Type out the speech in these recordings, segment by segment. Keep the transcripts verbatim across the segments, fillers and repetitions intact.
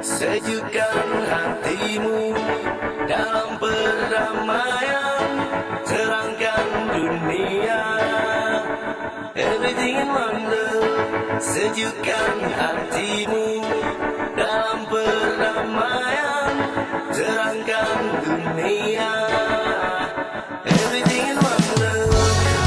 Sejukkan hatimu dalam perdamaian, terangkan dunia. Everything in one love. Sejukkan hatimu dalam perdamaian, terangkan dunia. Everything in one love.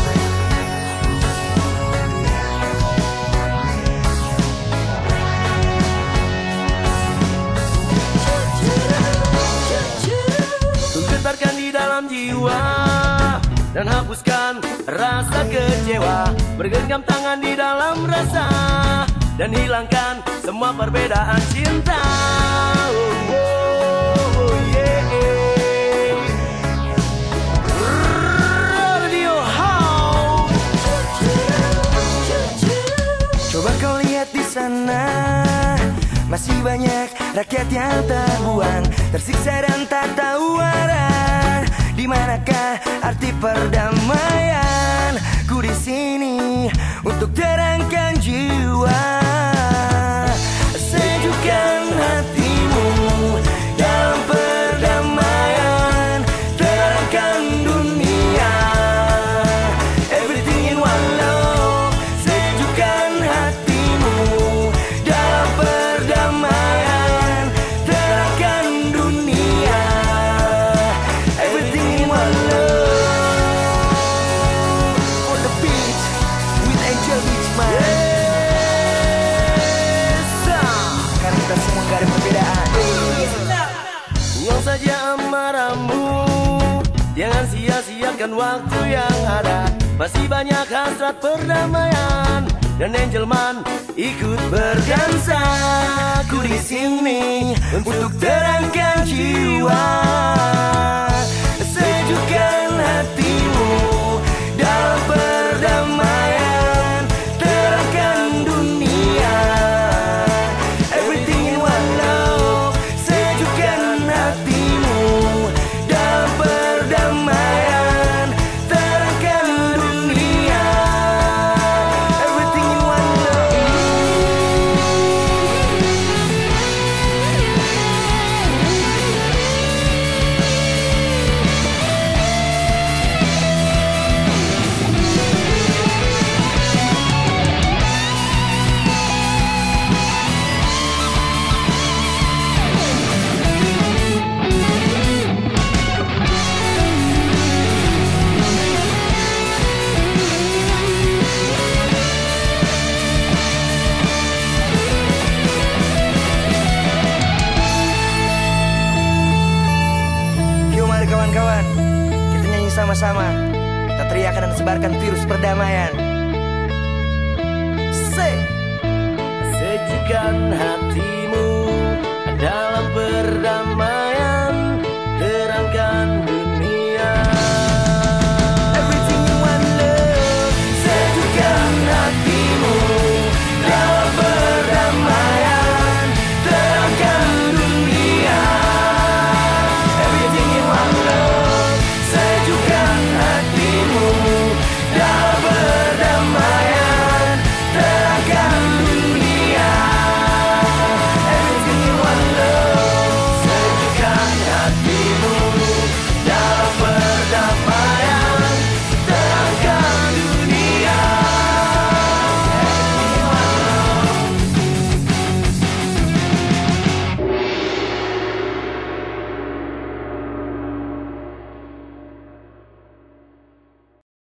Getarkan di dalam jiwa dan hapuskan rasa kecewa. Bergenggam tangan di dalam rasa dan hilangkan semua perbedaan cinta. Oh, oh, oh, yeah. Radio House. Coba kau lihat di sana, masih banyak rakyat yang terbuang, tersiksa dan tak tahu arah. Di manakah arti perdamaian? Ku di sini untuk terangkan jiwa. Sejukkan hatimu dalam perdamaian, terangkan dunia. Everything in one love. Sejukkan hatimu dalam perdamaian, terangkan dunia. Everything in one love. On the beach with Angel Beachman. Yes, Karena kita semua gak ada perbedaan. buang saja amarahmu, jangan sia-siakan waktu yang ada. Masih banyak hasrat perdamaian dan Angelman ikut berdansa. Ku di sini untuk terangkan jiwa. Sejukkan hatimu dalam perdamaian, terangkan dunia. Everything in one love. Sejukkan hatimu dalam perdamaian, terangkan dunia. Everything in one love. Yuk mari kawan-kawan, kita nyanyi sama-sama. Kita teriakan dan sebarkan virus perdamaian. Say. Sejukkan hati